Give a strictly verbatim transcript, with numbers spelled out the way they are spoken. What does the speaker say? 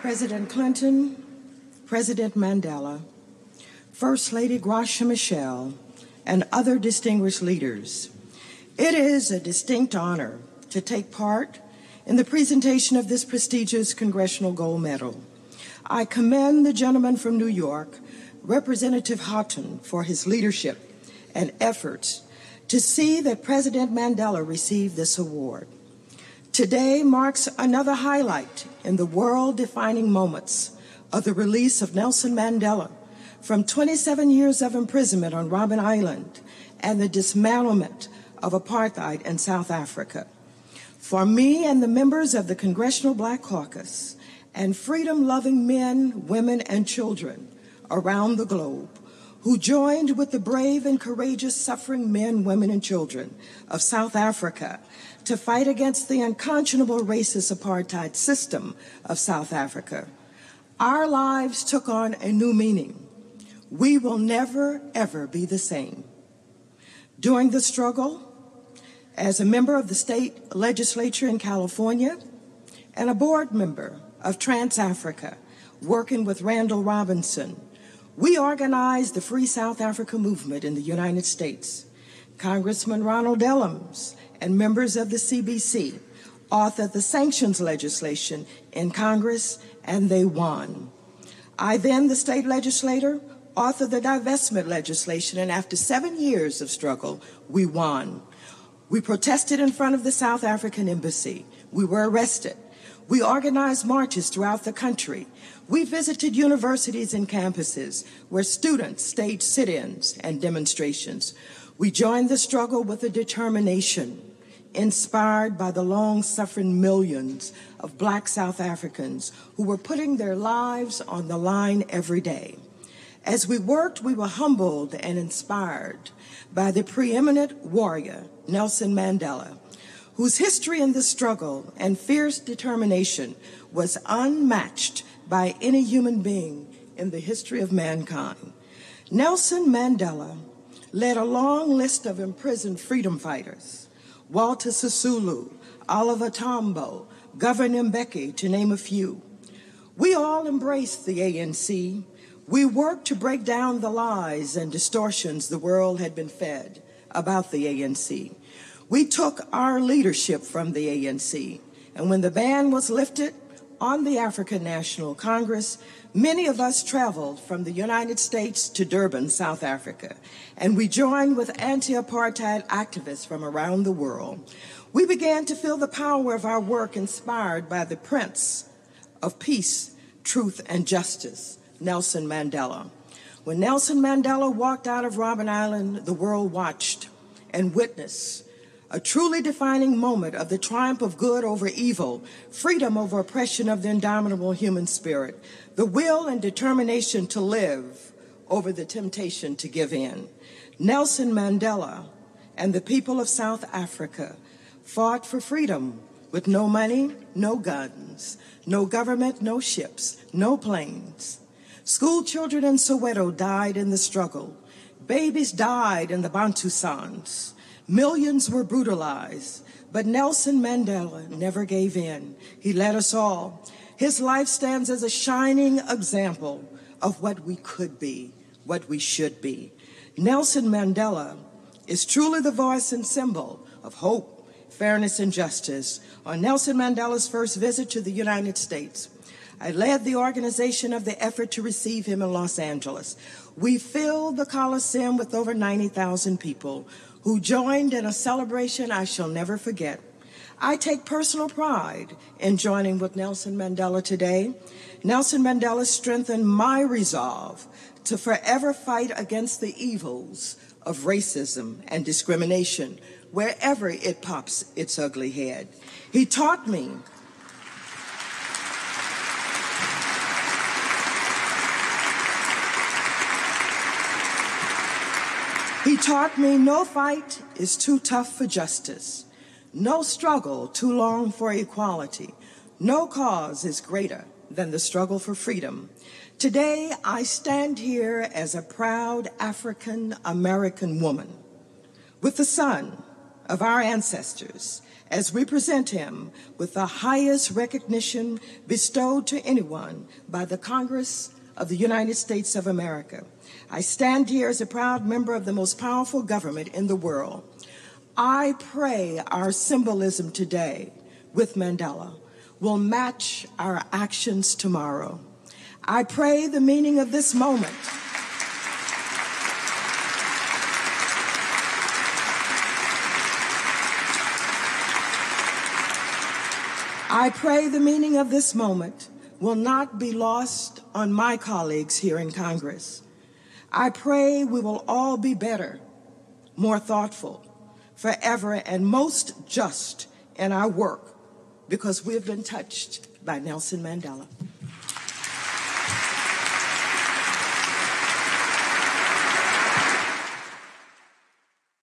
President Clinton, President Mandela, First Lady Graça Machel, and other distinguished leaders, it is a distinct honor to take part in the presentation of this prestigious Congressional Gold Medal. I commend the gentleman from New York, Representative Houghton, for his leadership and efforts to see that President Mandela received this award. Today marks another highlight in the world-defining moments of the release of Nelson Mandela from twenty-seven years of imprisonment on Robben Island and the dismantlement of apartheid in South Africa. For me and the members of the Congressional Black Caucus and freedom-loving men, women, and children around the globe who joined with the brave and courageous suffering men, women, and children of South Africa to fight against the unconscionable racist apartheid system of South Africa, our lives took on a new meaning. We will never, ever be the same. During the struggle, as a member of the state legislature in California and a board member of Trans-Africa, working with Randall Robinson, we organized the Free South Africa movement in the United States. Congressman Ronald Dellums and members of the C B C authored the sanctions legislation in Congress, and they won. I then, the state legislator, authored the divestment legislation, and after seven years of struggle, we won. We protested in front of the South African embassy. We were arrested. We organized marches throughout the country. We visited universities and campuses where students staged sit-ins and demonstrations. We joined the struggle with a determination inspired by the long-suffering millions of Black South Africans who were putting their lives on the line every day. As we worked, we were humbled and inspired by the preeminent warrior, Nelson Mandela, whose history in the struggle and fierce determination was unmatched by any human being in the history of mankind. Nelson Mandela led a long list of imprisoned freedom fighters: Walter Sisulu, Oliver Tambo, Governor Mbeki, to name a few. We all embraced the A N C. We worked to break down the lies and distortions the world had been fed about the A N C. We took our leadership from the A N C, and when the ban was lifted on the African National Congress, many of us traveled from the United States to Durban, South Africa, and we joined with anti-apartheid activists from around the world. We began to feel the power of our work inspired by the Prince of Peace, Truth, and Justice, Nelson Mandela. When Nelson Mandela walked out of Robben Island, the world watched and witnessed a truly defining moment of the triumph of good over evil, freedom over oppression of the indomitable human spirit, the will and determination to live over the temptation to give in. Nelson Mandela and the people of South Africa fought for freedom with no money, no guns, no government, no ships, no planes. School children in Soweto died in the struggle. Babies died in the Bantustans. Millions were brutalized, but Nelson Mandela never gave in. He led us all. His life stands as a shining example of what we could be, what we should be. Nelson Mandela is truly the voice and symbol of hope, fairness, and justice. On Nelson Mandela's first visit to the United States, I led the organization of the effort to receive him in Los Angeles. We filled the Coliseum with over ninety thousand people who joined in a celebration I shall never forget. I take personal pride in joining with Nelson Mandela today. Nelson Mandela strengthened my resolve to forever fight against the evils of racism and discrimination wherever it pops its ugly head. He taught me He taught me no fight is too tough for justice, no struggle too long for equality, no cause is greater than the struggle for freedom. Today, I stand here as a proud African-American woman with a son, of our ancestors as we present him with the highest recognition bestowed to anyone by the Congress of the United States of America. I stand here as a proud member of the most powerful government in the world. I pray our symbolism today with Mandela will match our actions tomorrow. I pray the meaning of this moment I pray the meaning of this moment will not be lost on my colleagues here in Congress. I pray we will all be better, more thoughtful, forever, and most just in our work because we have been touched by Nelson Mandela.